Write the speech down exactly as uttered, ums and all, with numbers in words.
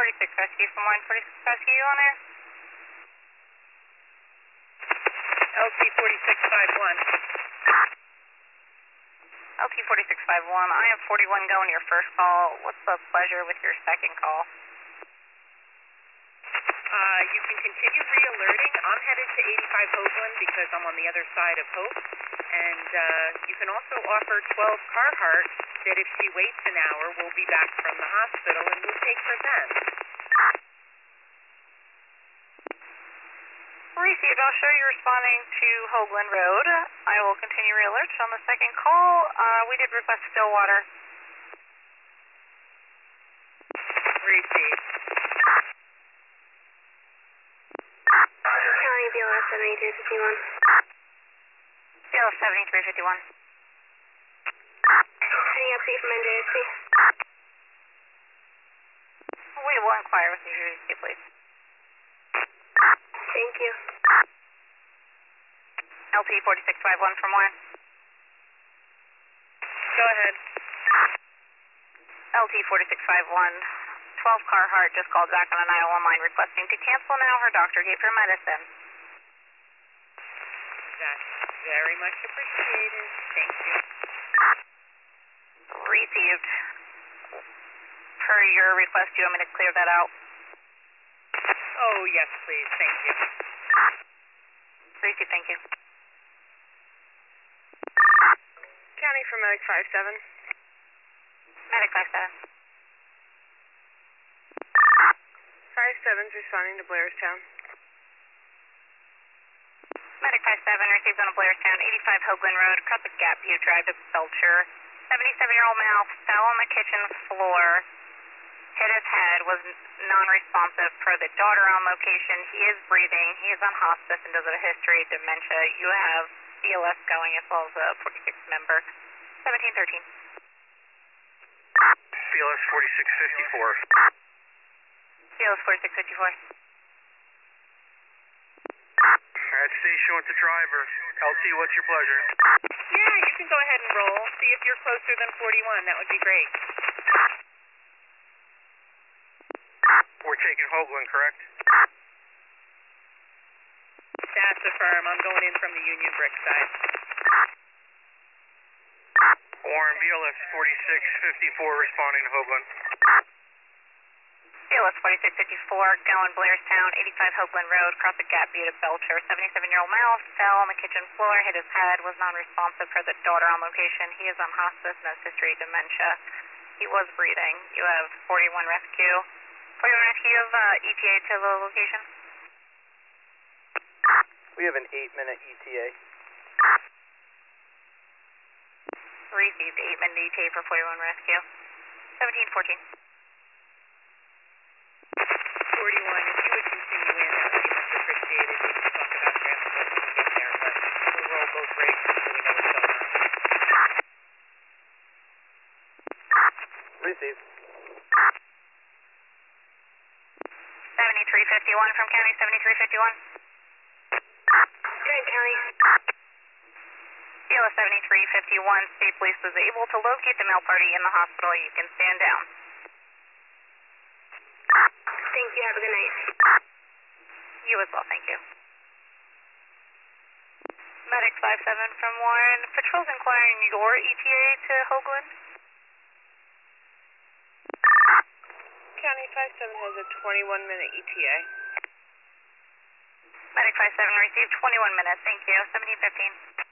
forty-six Rescue from Warren forty-six Rescue, you on there? L T forty-six fifty-one. L T forty-six fifty-one, I have forty-one going to your first call. What's the pleasure with your second call? Uh, you can continue re-alerting. I'm headed to eighty-five Hoagland because I'm on the other side of Hope. And uh, you can also offer twelve Carhart that if she waits an hour, we'll be back from the hospital and we'll take her then. Received. I'll show you responding to Hoagland Road. I will continue re-alerts on the second call. Uh, we did request Stillwater. Received. County B L S seventy-three fifty-one. B L S seventy-three fifty-one. Any update from N J S P? We will inquire with New Jersey, please. Thank you. L T forty-six fifty-one from Warren. Go ahead. L T forty-six fifty-one. twelve Carhart just called back on a nine one line requesting to cancel now. Her doctor gave her medicine. That's very much appreciated. Thank you. Received. Per your request, do you want me to clear that out? Oh, yes, please. Thank you. Received, thank you. County for Medic five seven. Medic five seven. five seven's responding to Blairstown. Medic five seven received on a Blairstown, eighty-five Hoagland Road, across the Gap View Drive to Belcher. seventy-seven-year-old male fell on the kitchen floor, hit his head, was non-responsive per the daughter on location. He is breathing. He is on hospice and does have a history of dementia. You have B L S going as well as a forty-six member. seventeen thirteen. B L S forty-six fifty-four. B L S forty-six fifty-four. At station with the driver. L T, what's your pleasure? Yeah, you can go ahead and roll. See if you're closer than forty-one. That would be great. We're taking Hoagland, correct? That's affirm. I'm going in from the Union Brick side. Warren, B L S forty-six fifty-four responding to Hoagland. B L S forty-six fifty-four, going Blairstown, eighty-five Hoagland Road, across the Gap View to Belcher. seventy-seven-year-old male fell on the kitchen floor, hit his head, was non-responsive per the daughter on location. He is on hospice and has history of dementia. He was breathing. You have forty-one rescue. forty-one rescue of uh, E T A to the location? We have an eight-minute E T A. Received eight-minute E T A for forty-one rescue. seventeen fourteen. forty-one, if you would continue in, that would be much appreciated. We can talk about transport when we get there, but we'll roll both rigs until we know what's going on. Received. seventy-three fifty-one from County, seventy-three fifty-one. Good, County. B L S seventy-three fifty-one, State Police was able to locate the male party in the hospital. You can stand down. Thank you. Have a good night. You as well, thank you. Medic five seven from Warren. Patrol's inquiring your E T A to Hoagland. County five seven has a twenty-one minute E T A. Medic five seven received twenty-one minutes, thank you. seventeen fifteen.